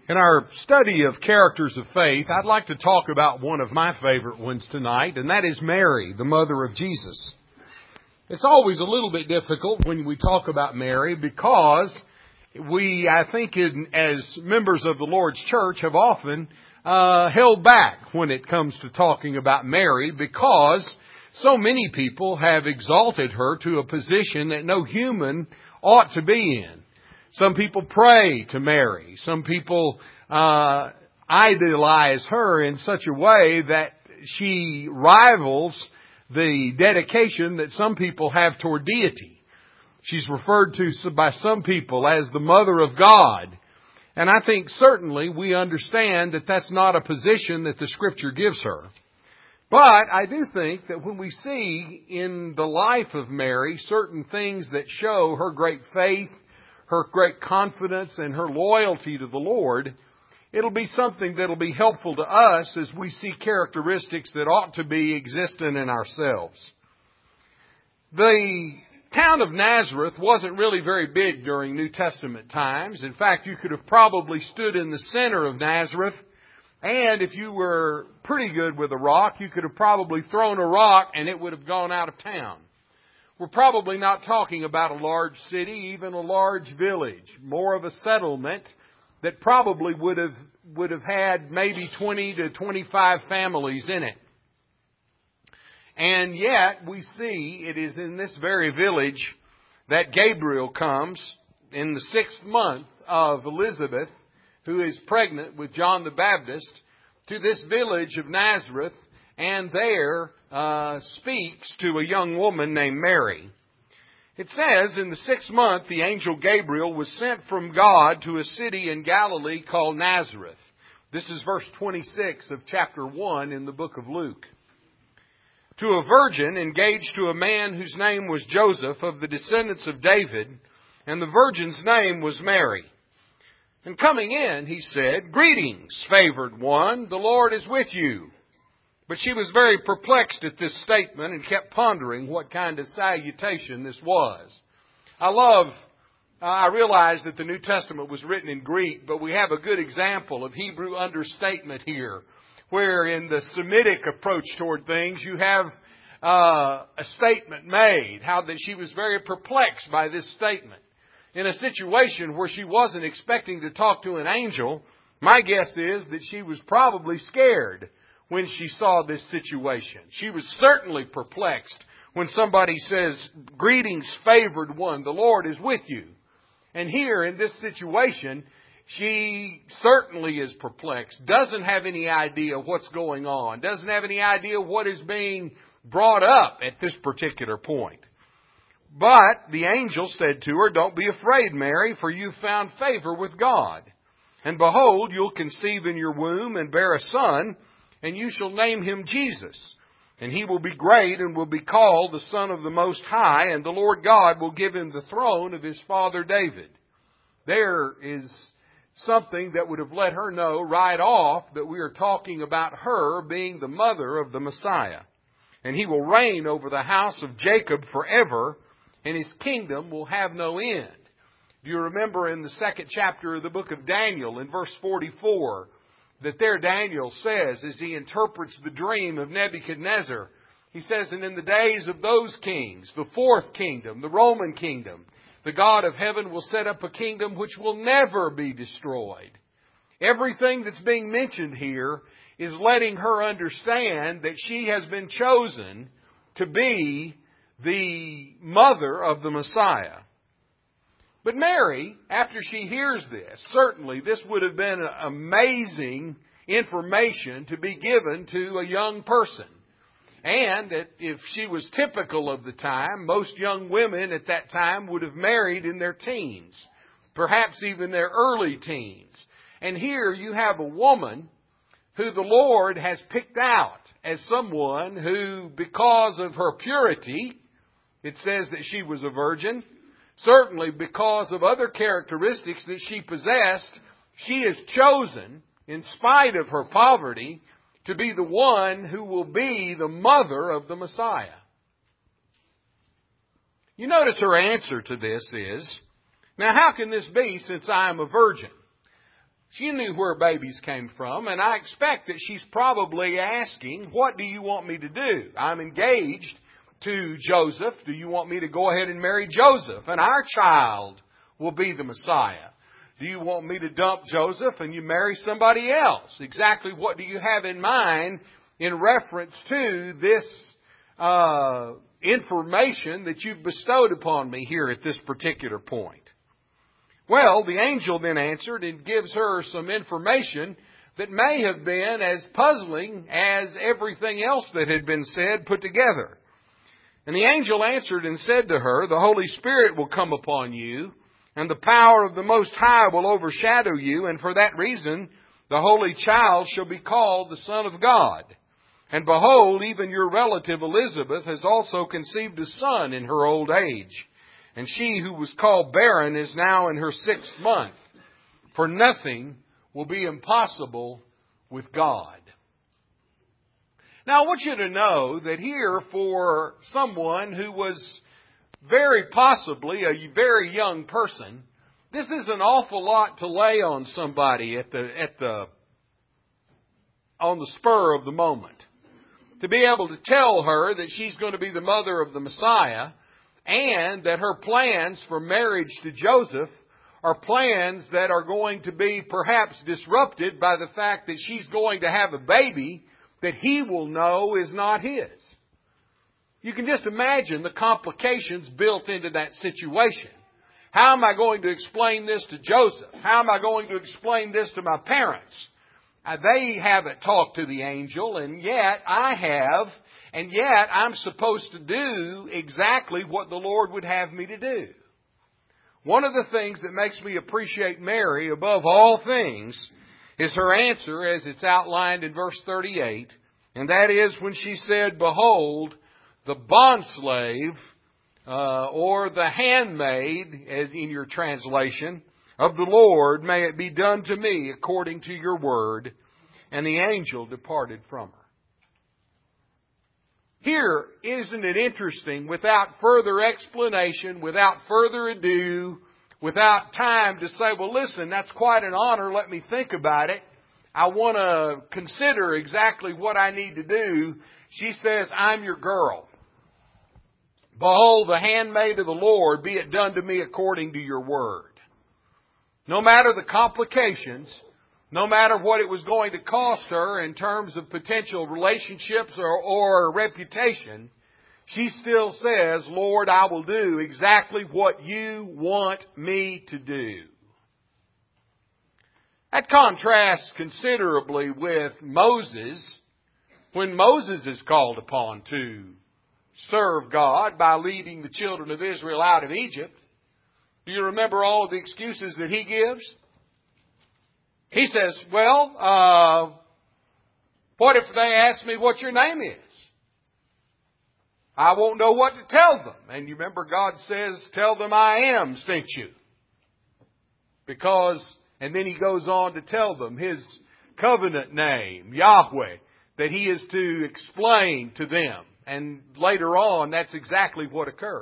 In our study of characters of faith, I'd like to talk about one of my favorite ones tonight, and that is Mary, the mother of Jesus. It's always a little bit difficult when we talk about Mary because we, I think, as members of the Lord's church, have often held back when it comes to talking about Mary because so many people have exalted her to a position that no human ought to be in. Some people pray to Mary. Some people idolize her in such a way that she rivals the dedication that some people have toward deity. She's referred to by some people as the Mother of God. And I think certainly we understand that that's not a position that the Scripture gives her. But I do think that when we see in the life of Mary certain things that show her great faith, her great confidence, and her loyalty to the Lord, it'll be something that'll be helpful to us as we see characteristics that ought to be existent in ourselves. The town of Nazareth wasn't really very big during New Testament times. In fact, you could have probably stood in the center of Nazareth, and if you were pretty good with a rock, you could have probably thrown a rock and it would have gone out of town. We're probably not talking about a large city, even a large village, more of a settlement that probably would have had maybe 20 to 25 families in it. And yet we see it is in this very village that Gabriel comes in the 6th month of Elizabeth, who is pregnant with John the Baptist, to this village of Nazareth, and there speaks to a young woman named Mary. It says, in the 6th month, the angel Gabriel was sent from God to a city in Galilee called Nazareth. This is verse 26 of chapter 1 in the book of Luke. To a virgin engaged to a man whose name was Joseph, of the descendants of David, and the virgin's name was Mary. And coming in, he said, "Greetings, favored one, the Lord is with you." But she was very perplexed at this statement and kept pondering what kind of salutation this was. I realize that the New Testament was written in Greek, but we have a good example of Hebrew understatement here, where in the Semitic approach toward things, you have a statement made, how that she was very perplexed by this statement. In a situation where she wasn't expecting to talk to an angel, my guess is that she was probably scared when she saw this situation. She was certainly perplexed when somebody says, "Greetings, favored one, the Lord is with you." And here in this situation, she certainly is perplexed, doesn't have any idea what's going on, doesn't have any idea what is being brought up at this particular point. But the angel said to her, "Don't be afraid, Mary, for you've found favor with God. And behold, you'll conceive in your womb and bear a son, and you shall name him Jesus. And he will be great and will be called the Son of the Most High, and the Lord God will give him the throne of his father David." There is something that would have let her know right off that we are talking about her being the mother of the Messiah. And he will reign over the house of Jacob forever, and his kingdom will have no end. Do you remember in the 2nd chapter of the book of Daniel, in verse 44, that there Daniel says, as he interprets the dream of Nebuchadnezzar, he says, "And in the days of those kings, the 4th kingdom, the Roman kingdom, the God of heaven will set up a kingdom which will never be destroyed." Everything that's being mentioned here is letting her understand that she has been chosen to be the mother of the Messiah. But Mary, after she hears this, certainly this would have been amazing information to be given to a young person. And that if she was typical of the time, most young women at that time would have married in their teens, perhaps even their early teens. And here you have a woman who the Lord has picked out as someone who, because of her purity, it says that she was a virgin, certainly because of other characteristics that she possessed, she is chosen, in spite of her poverty, to be the one who will be the mother of the Messiah. You notice her answer to this is, "Now how can this be since I am a virgin?" She knew where babies came from, and I expect that she's probably asking, what do you want me to do? I'm engaged to Joseph. Do you want me to go ahead and marry Joseph? And our child will be the Messiah. Do you want me to dump Joseph and you marry somebody else? Exactly what do you have in mind in reference to this information that you've bestowed upon me here at this particular point? Well, the angel then answered and gives her some information that may have been as puzzling as everything else that had been said put together. And the angel answered and said to her, the Holy Spirit will come upon you, and the power of the Most High will overshadow you, and for that reason the Holy Child shall be called the Son of God. And behold, even your relative Elizabeth has also conceived a son in her old age. And she who was called barren is now in her 6th month. For nothing will be impossible with God. Now I want you to know that here, for someone who was very possibly a very young person, this is an awful lot to lay on somebody on the spur of the moment. To be able to tell her that she's going to be the mother of the Messiah, and that her plans for marriage to Joseph are plans that are going to be perhaps disrupted by the fact that she's going to have a baby that he will know is not his. You can just imagine the complications built into that situation. How am I going to explain this to Joseph? How am I going to explain this to my parents? They haven't talked to the angel, and yet I have, and yet I'm supposed to do exactly what the Lord would have me to do. One of the things that makes me appreciate Mary above all things is her answer as it's outlined in verse 38, and that is when she said, behold, the bondslave, or the handmaid, as in your translation, of the Lord, may it be done to me according to your word. And the angel departed from her. Here, isn't it interesting, without further explanation, without further ado, without time to say, well, listen, that's quite an honor, let me think about it. I want to consider exactly what I need to do. She says, I'm your girl. Behold, the handmaid of the Lord, be it done to me according to your word. No matter the complications, no matter what it was going to cost her in terms of potential relationships or reputation, she still says, Lord, I will do exactly what you want me to do. That contrasts considerably with Moses, when Moses is called upon to serve God by leading the children of Israel out of Egypt. Do you remember all of the excuses that he gives? He says, well, what if they ask me what your name is? I won't know what to tell them. And you remember God says, tell them I am sent you. And then he goes on to tell them his covenant name, Yahweh, that he is to explain to them. And later on, that's exactly what occurs.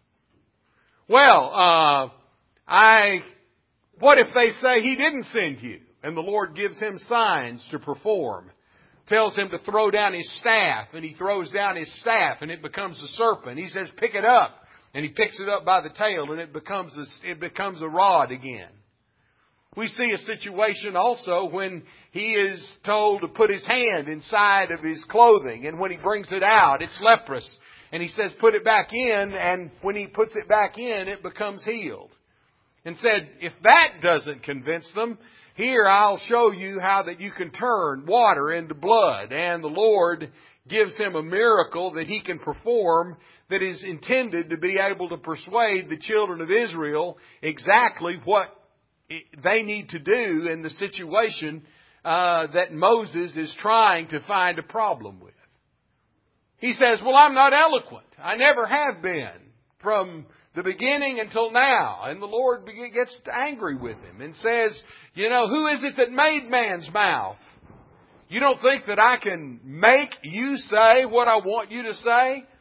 Well, what if they say he didn't send you? And the Lord gives him signs to perform. Tells him to throw down his staff, and he throws down his staff, and it becomes a serpent. He says, pick it up. And he picks it up by the tail, and it becomes a rod again. We see a situation also when he is told to put his hand inside of his clothing, and when he brings it out, it's leprous. And he says, put it back in, and when he puts it back in, it becomes healed. And said, if that doesn't convince them, here I'll show you how that you can turn water into blood. And the Lord gives him a miracle that he can perform that is intended to be able to persuade the children of Israel exactly what they need to do in the situation that Moses is trying to find a problem with. He says, well, I'm not eloquent. I never have been from the beginning until now. And the Lord gets angry with him and says, you know, who is it that made man's mouth? You don't think that I can make you say what I want you to say?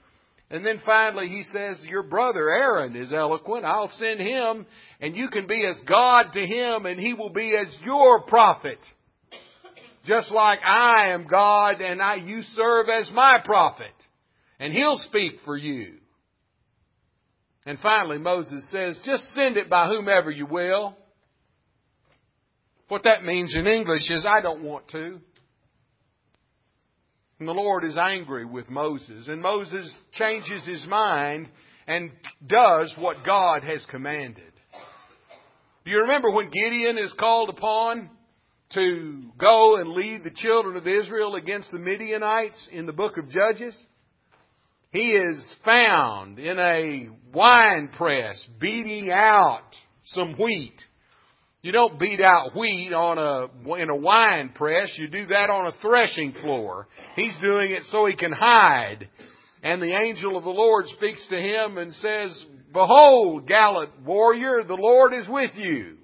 And then finally he says, your brother Aaron is eloquent. I'll send him, and you can be as God to him, and he will be as your prophet. Just like I am God, and you serve as my prophet. And he'll speak for you. And finally Moses says, just send it by whomever you will. What that means in English is, I don't want to. And the Lord is angry with Moses. And Moses changes his mind and does what God has commanded. Do you remember when Gideon is called upon to go and lead the children of Israel against the Midianites in the book of Judges? He is found in a wine press beating out some wheat. You don't beat out wheat in a wine press. You do that on a threshing floor. He's doing it so he can hide. And the angel of the Lord speaks to him and says, behold, gallant warrior, the Lord is with you.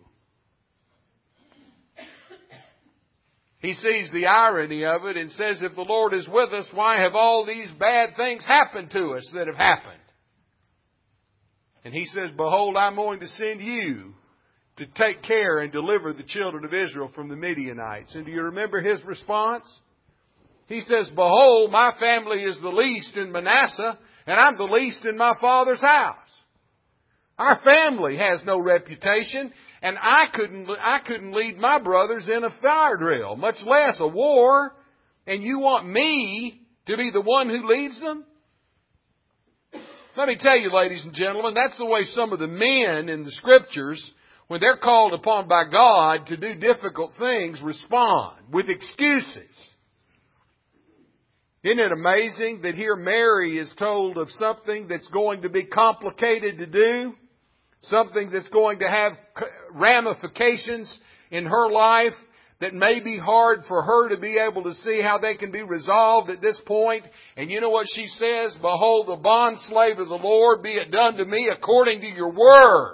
He sees the irony of it and says, if the Lord is with us, why have all these bad things happened to us that have happened? And he says, behold, I'm going to send you to take care and deliver the children of Israel from the Midianites. And do you remember his response? He says, behold, my family is the least in Manasseh, and I'm the least in my father's house. Our family has no reputation, and I couldn't lead my brothers in a fire drill, much less a war. And you want me to be the one who leads them? Let me tell you, ladies and gentlemen, that's the way some of the men in the Scriptures, when they're called upon by God to do difficult things, respond with excuses. Isn't it amazing that here Mary is told of something that's going to be complicated to do? Something that's going to have ramifications in her life that may be hard for her to be able to see how they can be resolved at this point. And you know what she says? Behold, the bondslave of the Lord, be it done to me according to your word.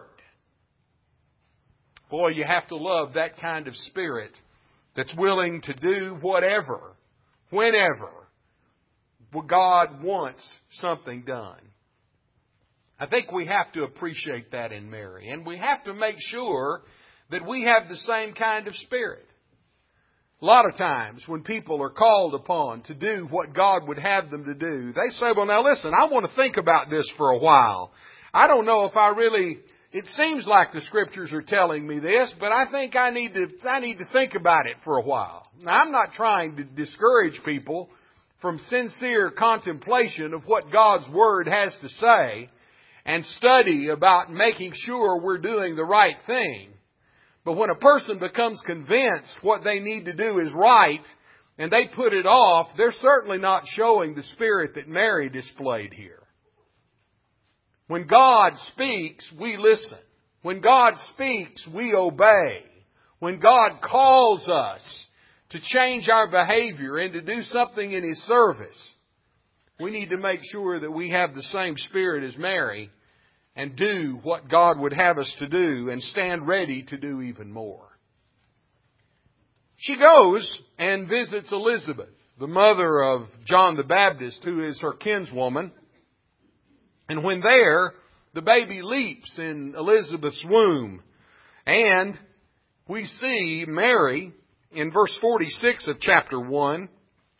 Boy, you have to love that kind of spirit that's willing to do whatever, whenever God wants something done. I think we have to appreciate that in Mary. And we have to make sure that we have the same kind of spirit. A lot of times when people are called upon to do what God would have them to do, they say, well, now listen, I want to think about this for a while. I don't know if it seems like the Scriptures are telling me this, but I think I need to think about it for a while. Now, I'm not trying to discourage people from sincere contemplation of what God's Word has to say, and study about making sure we're doing the right thing. But when a person becomes convinced what they need to do is right, and they put it off, they're certainly not showing the spirit that Mary displayed here. When God speaks, we listen. When God speaks, we obey. When God calls us to change our behavior and to do something in His service, we need to make sure that we have the same spirit as Mary and do what God would have us to do and stand ready to do even more. She goes and visits Elizabeth, the mother of John the Baptist, who is her kinswoman. And when there, the baby leaps in Elizabeth's womb. And we see Mary, in verse 46 of chapter 1,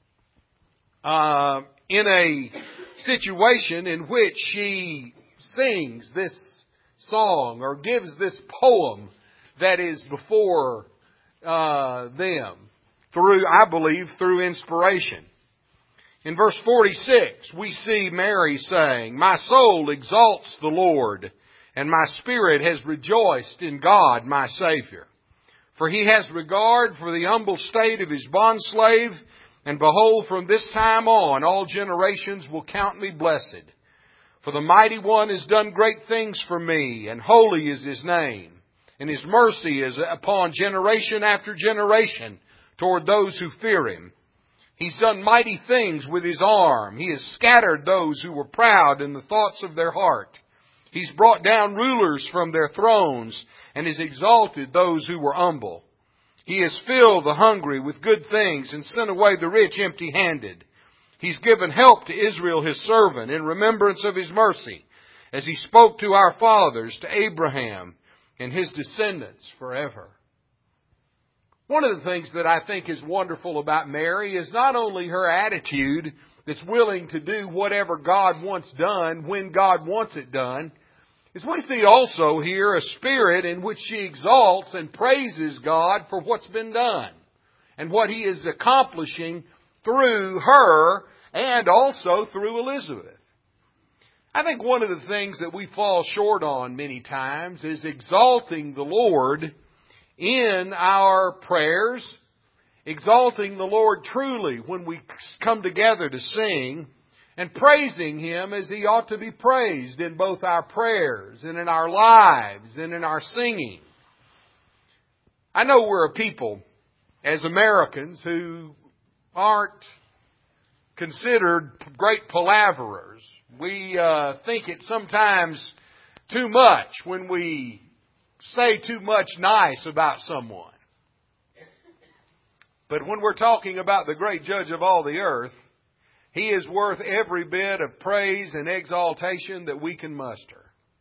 in a situation in which she sings this song or gives this poem that is before them through inspiration. In verse 46, we see Mary saying, my soul exalts the Lord, and my spirit has rejoiced in God my Savior. For He has regard for the humble state of His bondslave, and behold, from this time on all generations will count me blessed. For the Mighty One has done great things for me, and holy is His name. And His mercy is upon generation after generation toward those who fear Him. He's done mighty things with His arm. He has scattered those who were proud in the thoughts of their heart. He's brought down rulers from their thrones, and has exalted those who were humble. He has filled the hungry with good things, and sent away the rich empty-handed. He's given help to Israel His servant in remembrance of His mercy, as He spoke to our fathers, to Abraham and his descendants forever. One of the things that I think is wonderful about Mary is not only her attitude that's willing to do whatever God wants done when God wants it done, is we see also here a spirit in which she exalts and praises God for what's been done and what He is accomplishing through her and also through Elizabeth. I think one of the things that we fall short on many times is exalting the Lord in our prayers, exalting the Lord truly when we come together to sing, and praising Him as He ought to be praised in both our prayers and in our lives and in our singing. I know we're a people, as Americans, who aren't considered great palaverers. We think it sometimes too much when we say too much nice about someone. But when we're talking about the great judge of all the earth, He is worth every bit of praise and exaltation that we can muster.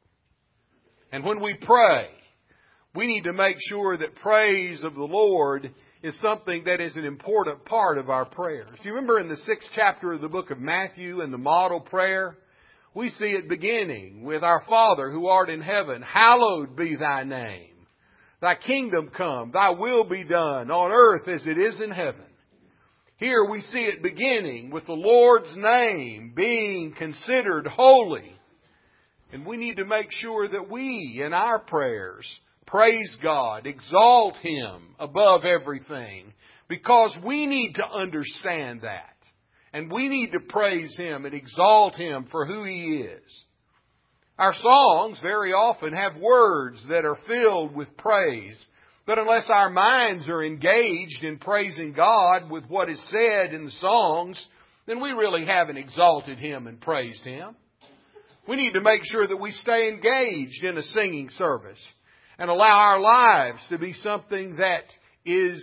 And when we pray, we need to make sure that praise of the Lord is something that is an important part of our prayers. Do you remember in the 6th chapter of the book of Matthew in the model prayer? We see it beginning with our Father who art in heaven, hallowed be Thy name. Thy kingdom come, Thy will be done on earth as it is in heaven. Here we see it beginning with the Lord's name being considered holy. And we need to make sure that we, in our prayers, praise God, exalt Him above everything, because we need to understand that. And we need to praise Him and exalt Him for who He is. Our songs very often have words that are filled with praise. But unless our minds are engaged in praising God with what is said in the songs, then we really haven't exalted Him and praised Him. We need to make sure that we stay engaged in a singing service and allow our lives to be something that is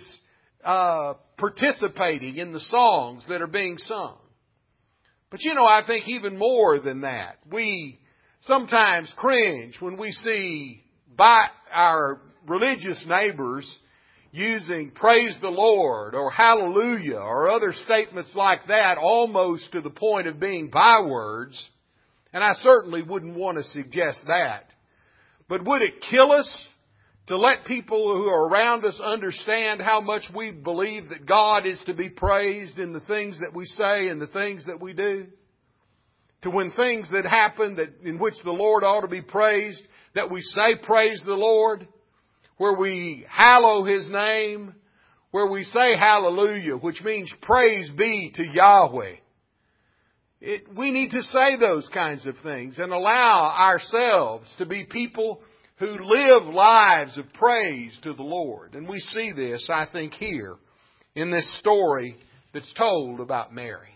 participating in the songs that are being sung. But I think even more than that, we sometimes cringe when we see by our religious neighbors using praise the Lord or hallelujah or other statements like that, almost to the point of being bywords. And I certainly wouldn't want to suggest that. But would it kill us to let people who are around us understand how much we believe that God is to be praised in the things that we say and the things that we do? To when things that happen in which the Lord ought to be praised, that we say praise the Lord, where we hallow His name, where we say hallelujah, which means praise be to Yahweh. We need to say those kinds of things and allow ourselves to be people who live lives of praise to the Lord. And we see this, I think, here in this story that's told about Mary.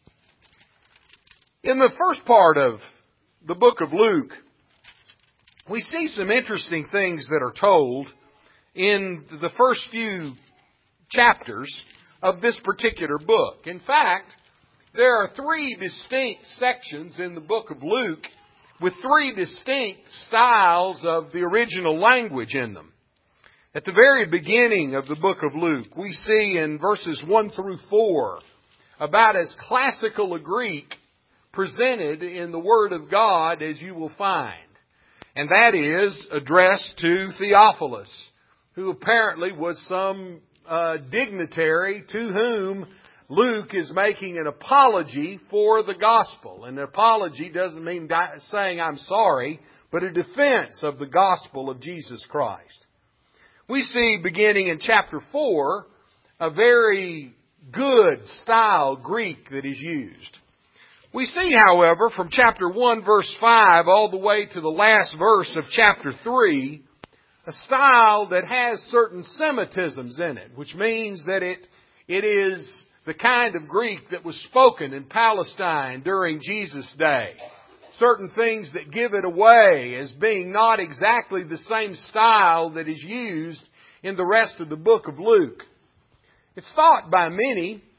In the first part of the book of Luke, we see some interesting things that are told in the first few chapters of this particular book. In fact, there are 3 distinct sections in the book of Luke with 3 distinct styles of the original language in them. At the very beginning of the book of Luke, we see in verses 1 through 4 about as classical a Greek presented in the Word of God as you will find. And that is addressed to Theophilus, who apparently was some dignitary to whom Luke is making an apology for the gospel. And an apology doesn't mean saying I'm sorry, but a defense of the gospel of Jesus Christ. We see beginning in chapter 4 a very good style Greek that is used. We see, however, from chapter 1 verse 5 all the way to the last verse of chapter 3, a style that has certain Semitisms in it, which means that it is the kind of Greek that was spoken in Palestine during Jesus' day. Certain things that give it away as being not exactly the same style that is used in the rest of the book of Luke. It's thought by many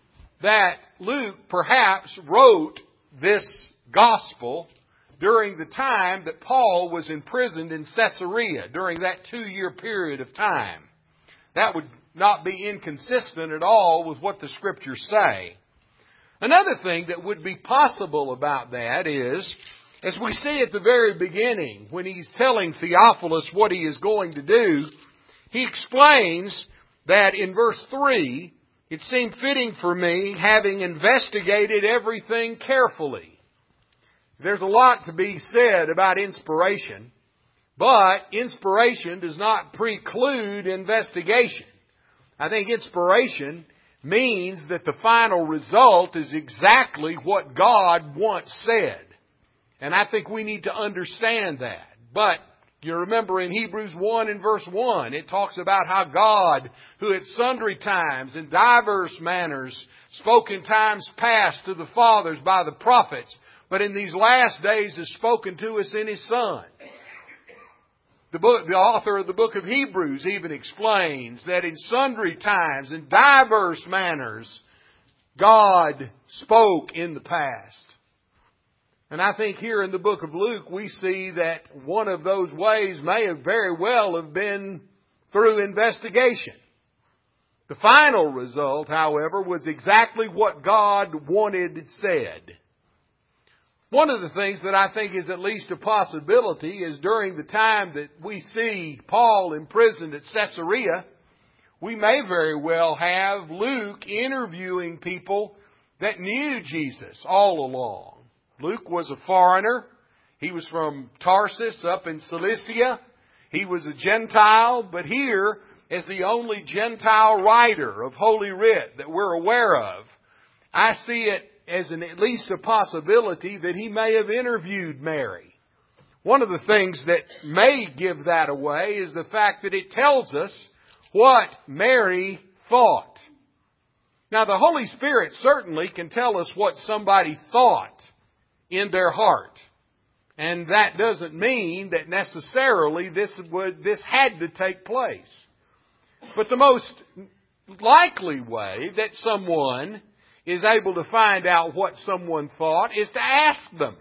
that Luke perhaps wrote this gospel during the time that Paul was imprisoned in Caesarea, during that 2-year period of time. That would not be inconsistent at all with what the Scriptures say. Another thing that would be possible about that is, as we see at the very beginning, when he's telling Theophilus what he is going to do, he explains that in verse 3, it seemed fitting for me, having investigated everything carefully. There's a lot to be said about inspiration, but inspiration does not preclude investigation. I think inspiration means that the final result is exactly what God once said. And I think we need to understand that. But you remember in Hebrews 1 and verse 1, it talks about how God, who at sundry times in diverse manners spoke in times past to the fathers by the prophets, but in these last days has spoken to us in His Son. The author of the book of Hebrews even explains that in sundry times, in diverse manners, God spoke in the past. And I think here in the book of Luke, we see that one of those ways may have very well have been through investigation. The final result, however, was exactly what God wanted said. One of the things that I think is at least a possibility is during the time that we see Paul imprisoned at Caesarea, we may very well have Luke interviewing people that knew Jesus all along. Luke was a foreigner. He was from Tarsus up in Cilicia. He was a Gentile, but here, as the only Gentile writer of Holy Writ that we're aware of, I see it as at least a possibility that he may have interviewed Mary. One of the things that may give that away is the fact that it tells us what Mary thought. Now, the Holy Spirit certainly can tell us what somebody thought in their heart. And that doesn't mean that necessarily this had to take place. But the most likely way that someone is able to find out what someone thought is to ask them.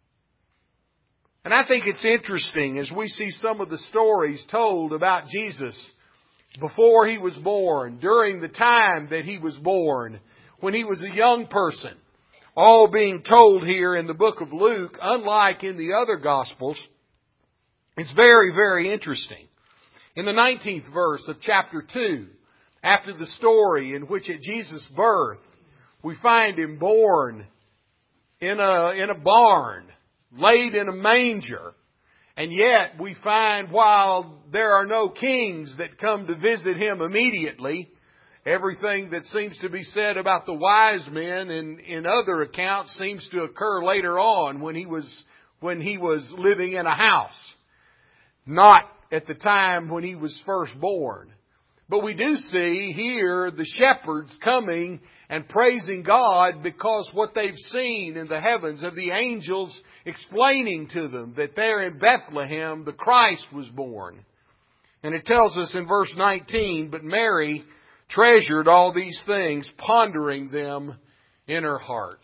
And I think it's interesting as we see some of the stories told about Jesus before He was born, during the time that He was born, when He was a young person, all being told here in the book of Luke, unlike in the other Gospels. It's very, very interesting. In the 19th verse of chapter 2, after the story in which at Jesus' birth, we find Him born in a barn, laid in a manger. And yet we find while there are no kings that come to visit Him immediately, everything that seems to be said about the wise men in other accounts seems to occur later on when He was living in a house. Not at the time when He was first born. But we do see here the shepherds coming and praising God because what they've seen in the heavens of the angels explaining to them that there in Bethlehem the Christ was born. And it tells us in verse 19, but Mary treasured all these things, pondering them in her heart.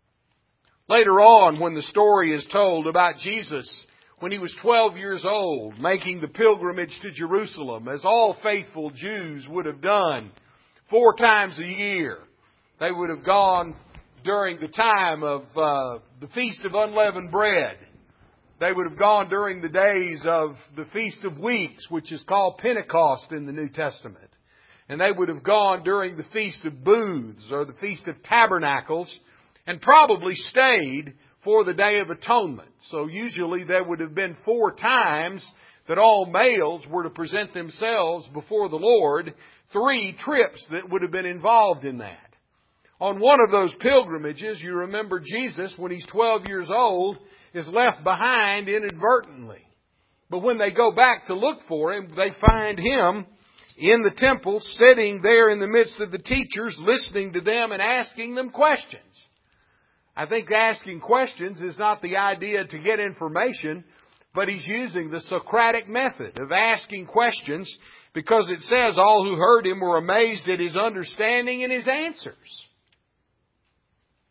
Later on, when the story is told about Jesus, when He was 12 years old, making the pilgrimage to Jerusalem, as all faithful Jews would have done 4 times a year. They would have gone during the time of the Feast of Unleavened Bread. They would have gone during the days of the Feast of Weeks, which is called Pentecost in the New Testament. And they would have gone during the Feast of Booths or the Feast of Tabernacles and probably stayed for the Day of Atonement. So usually there would have been 4 times that all males were to present themselves before the Lord, 3 trips that would have been involved in that. On one of those pilgrimages, you remember Jesus, when He's 12 years old, is left behind inadvertently. But when they go back to look for Him, they find Him in the temple, sitting there in the midst of the teachers, listening to them and asking them questions. I think asking questions is not the idea to get information, but He's using the Socratic method of asking questions because it says all who heard Him were amazed at His understanding and His answers.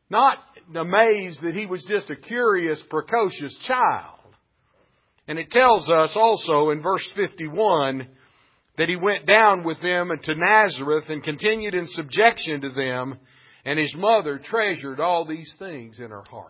Not amazed that he was just a curious, precocious child. And it tells us also in verse 51 that he went down with them to Nazareth and continued in subjection to them, and his mother treasured all these things in her heart.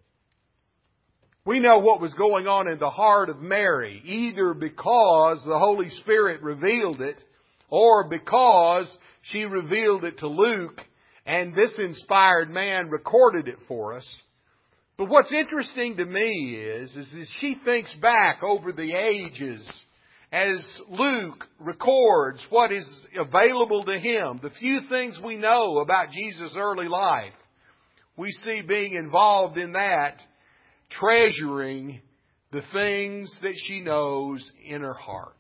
We know what was going on in the heart of Mary, either because the Holy Spirit revealed it, or because she revealed it to Luke, and this inspired man recorded it for us. But what's interesting to me is that she thinks back over the ages as Luke records what is available to him, the few things we know about Jesus' early life. We see being involved in that, treasuring the things that she knows in her heart.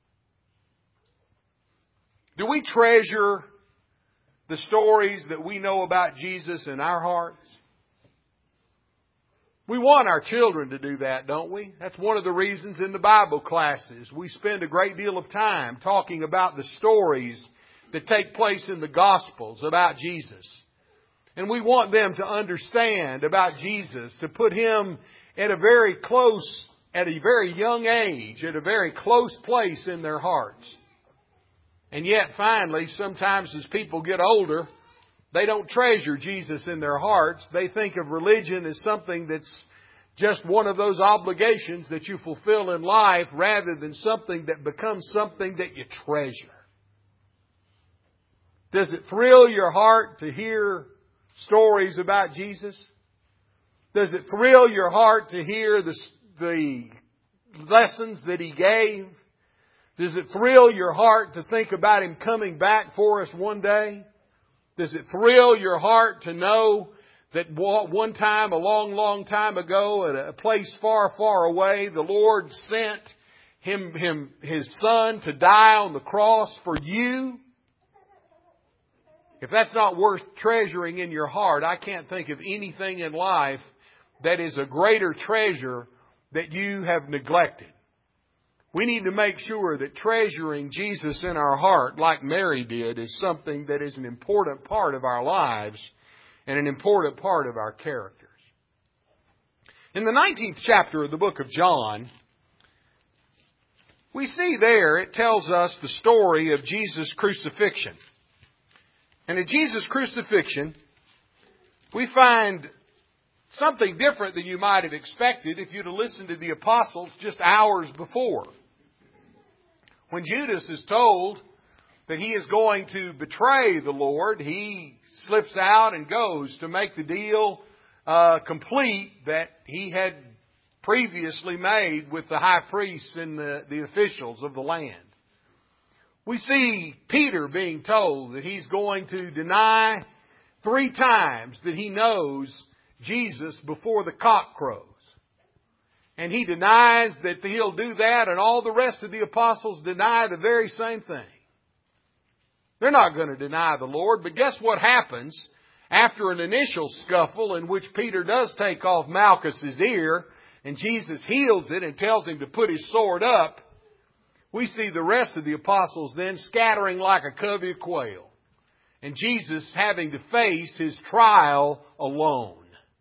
Do we treasure the stories that we know about Jesus in our hearts? We want our children to do that, don't we? That's one of the reasons in the Bible classes we spend a great deal of time talking about the stories that take place in the Gospels about Jesus. And we want them to understand about Jesus, to put Him at a very young age, at a very close place in their hearts. And yet finally, sometimes as people get older, they don't treasure Jesus in their hearts. They think of religion as something that's just one of those obligations that you fulfill in life rather than something that becomes something that you treasure. Does it thrill your heart to hear stories about Jesus? Does it thrill your heart to hear the lessons that He gave? Does it thrill your heart to think about Him coming back for us one day? Does it thrill your heart to know that one time, a long, long time ago, at a place far, far away, the Lord sent His Son to die on the cross for you? If that's not worth treasuring in your heart, I can't think of anything in life that is a greater treasure that you have neglected. We need to make sure that treasuring Jesus in our heart, like Mary did, is something that is an important part of our lives and an important part of our characters. In the 19th chapter of the book of John, we see there, it tells us the story of Jesus' crucifixion. And at Jesus' crucifixion, we find something different than you might have expected if you'd have listened to the apostles just hours before. When Judas is told that he is going to betray the Lord, he slips out and goes to make the deal complete that he had previously made with the high priests and the officials of the land. We see Peter being told that he's going to deny 3 times that he knows Jesus before the cock crows. And he denies that he'll do that, and all the rest of the apostles deny the very same thing. They're not going to deny the Lord, but guess what happens after an initial scuffle in which Peter does take off Malchus's ear, and Jesus heals it and tells him to put his sword up? We see the rest of the apostles then scattering like a covey of quail, and Jesus having to face His trial alone.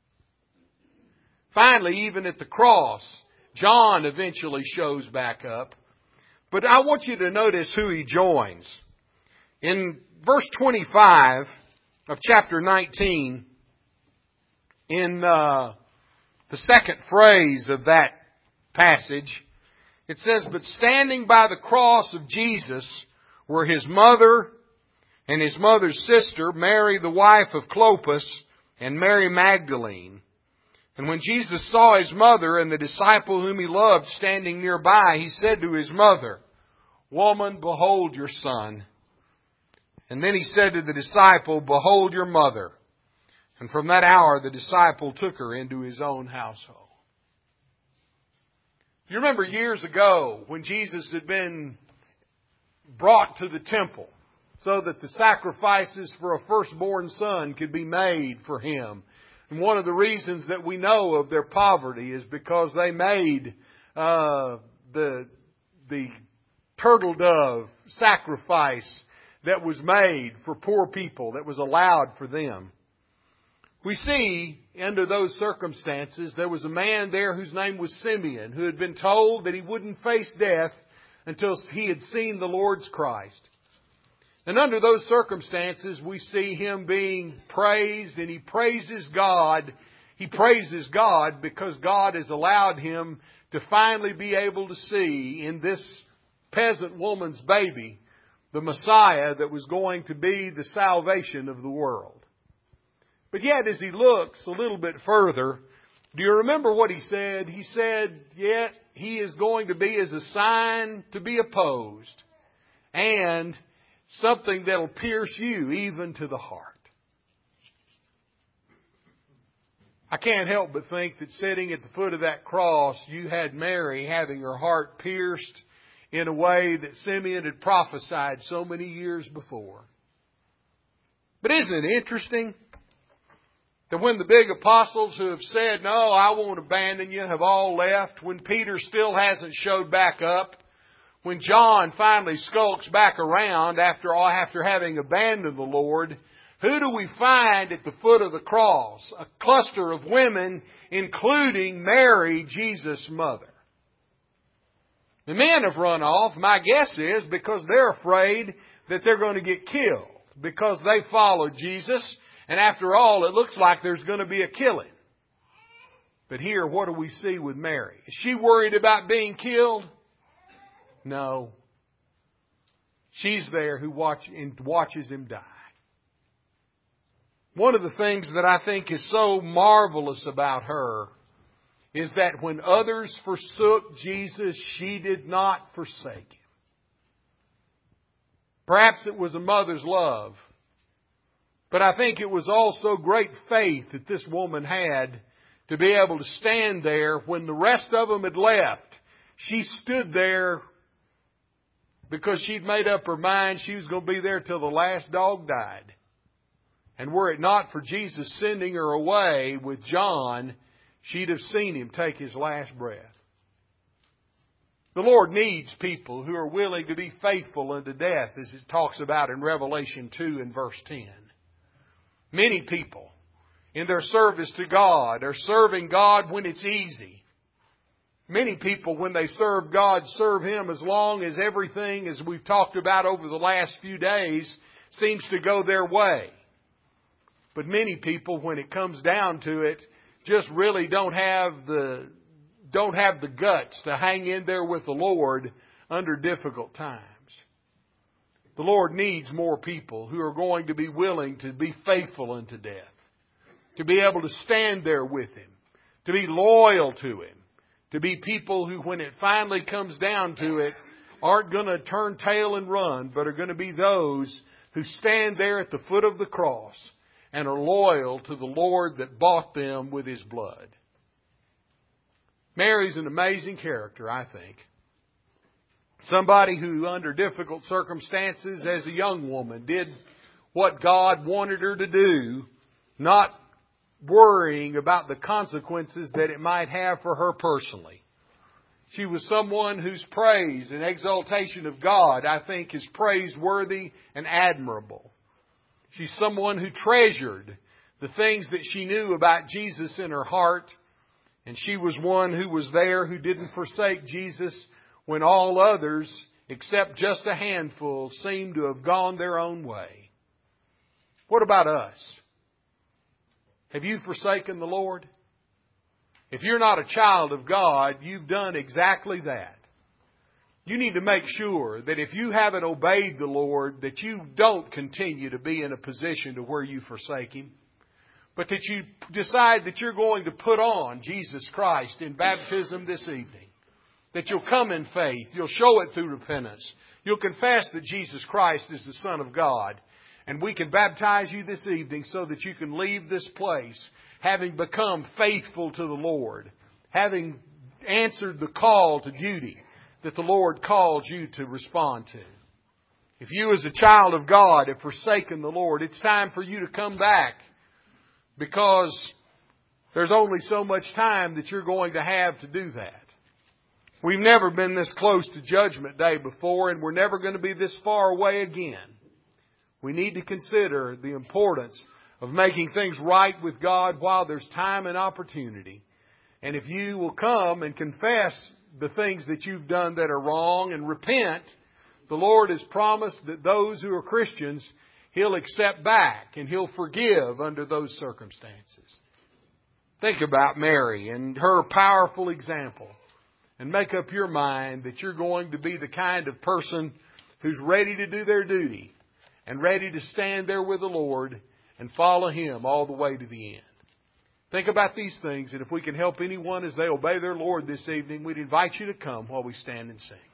Finally, even at the cross, John eventually shows back up. But I want you to notice who he joins. In verse 25 of chapter 19, in the second phrase of that passage, it says, "But standing by the cross of Jesus were His mother and His mother's sister, Mary the wife of Clopas, and Mary Magdalene. And when Jesus saw His mother and the disciple whom He loved standing nearby, He said to His mother, 'Woman, behold your son.' And then He said to the disciple, 'Behold your mother.' And from that hour the disciple took her into his own household." You remember years ago when Jesus had been brought to the temple so that the sacrifices for a firstborn son could be made for Him. And one of the reasons that we know of their poverty is because they made the turtle dove sacrifice that was made for poor people, that was allowed for them. We see, under those circumstances, there was a man there whose name was Simeon, who had been told that he wouldn't face death until he had seen the Lord's Christ. And under those circumstances, we see him being praised, and he praises God. He praises God because God has allowed him to finally be able to see in this peasant woman's baby the Messiah that was going to be the salvation of the world. But yet, as he looks a little bit further, do you remember what he said? He said, yet he is going to be as a sign to be opposed, and something that'll pierce you even to the heart. I can't help but think that sitting at the foot of that cross, you had Mary having her heart pierced in a way that Simeon had prophesied so many years before. But isn't it interesting that when the big apostles who have said, no, I won't abandon you, have all left, when Peter still hasn't showed back up, when John finally skulks back around after having abandoned the Lord, who do we find at the foot of the cross? A cluster of women, including Mary, Jesus' mother. The men have run off, my guess is, because they're afraid that they're going to get killed, because they followed Jesus. And after all, it looks like there's going to be a killing. But here, what do we see with Mary? Is she worried about being killed? No. She's there who watches him die. One of the things that I think is so marvelous about her is that when others forsook Jesus, she did not forsake him. Perhaps it was a mother's love. But I think it was also great faith that this woman had to be able to stand there when the rest of them had left. She stood there because she'd made up her mind she was going to be there till the last dog died. And were it not for Jesus sending her away with John, she'd have seen him take his last breath. The Lord needs people who are willing to be faithful unto death, as it talks about in Revelation 2 and verse 10. Many people in their service to God are serving God when it's easy. Many people, when they serve God, serve Him as long as everything, as we've talked about over the last few days, seems to go their way. But many people, when it comes down to it, just really don't have the guts to hang in there with the Lord under difficult times. The Lord needs more people who are going to be willing to be faithful unto death, to be able to stand there with Him, to be loyal to Him, to be people who, when it finally comes down to it, aren't going to turn tail and run, but are going to be those who stand there at the foot of the cross and are loyal to the Lord that bought them with His blood. Mary's an amazing character, I think. Somebody who, under difficult circumstances, as a young woman, did what God wanted her to do, not worrying about the consequences that it might have for her personally. She was someone whose praise and exaltation of God, I think, is praiseworthy and admirable. She's someone who treasured the things that she knew about Jesus in her heart. And she was one who was there who didn't forsake Jesus when all others, except just a handful, seemed to have gone their own way. What about us? Have you forsaken the Lord? If you're not a child of God, you've done exactly that. You need to make sure that if you haven't obeyed the Lord, that you don't continue to be in a position to where you forsake Him, but that you decide that you're going to put on Jesus Christ in baptism this evening. That you'll come in faith. You'll show it through repentance. You'll confess that Jesus Christ is the Son of God. And we can baptize you this evening so that you can leave this place having become faithful to the Lord, having answered the call to duty that the Lord calls you to respond to. If you as a child of God have forsaken the Lord, it's time for you to come back, because there's only so much time that you're going to have to do that. We've never been this close to Judgment Day before, and we're never going to be this far away again. We need to consider the importance of making things right with God while there's time and opportunity. And if you will come and confess the things that you've done that are wrong and repent, the Lord has promised that those who are Christians, He'll accept back and He'll forgive under those circumstances. Think about Mary and her powerful example, and make up your mind that you're going to be the kind of person who's ready to do their duty and ready to stand there with the Lord and follow Him all the way to the end. Think about these things, and if we can help anyone as they obey their Lord this evening, we'd invite you to come while we stand and sing.